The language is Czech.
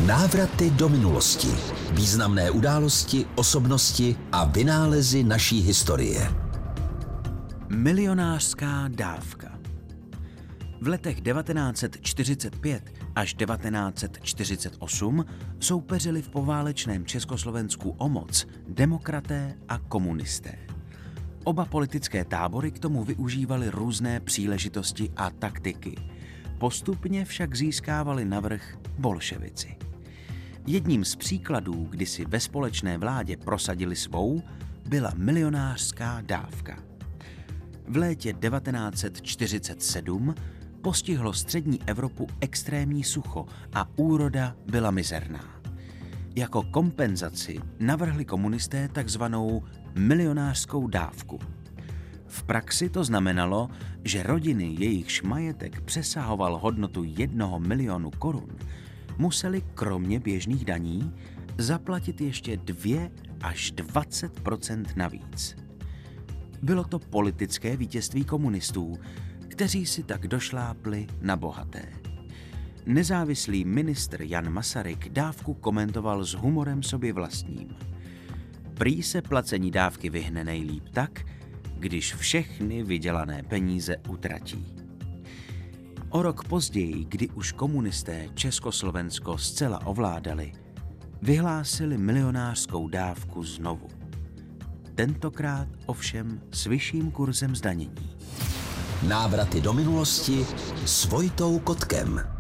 Návraty do minulosti. Významné události, osobnosti a vynálezy naší historie. Milionářská dávka. V letech 1945 až 1948 soupeřili v poválečném Československu o moc demokraté a komunisté. Oba politické tábory k tomu využívaly různé příležitosti a taktiky. Postupně však získávali navrch bolševici. Jedním z příkladů, kdy si ve společné vládě prosadili svou, byla milionářská dávka. V létě 1947 postihlo střední Evropu extrémní sucho a úroda byla mizerná. Jako kompenzaci navrhli komunisté takzvanou milionářskou dávku. V praxi to znamenalo, že rodiny, jejichž majetek přesahoval hodnotu 1 milionu korun, museli kromě běžných daní zaplatit ještě 2 až 20% navíc. Bylo to politické vítězství komunistů, kteří si tak došlápli na bohaté. Nezávislý ministr Jan Masaryk dávku komentoval s humorem sobě vlastním. Prý se placení dávky vyhne nejlíp tak, když všechny vydělané peníze utratí. O rok později, kdy už komunisté Československo zcela ovládali, vyhlásili milionářskou dávku znovu. Tentokrát ovšem s vyšším kurzem zdanění. Návraty do minulosti s Vojtou Kotkem.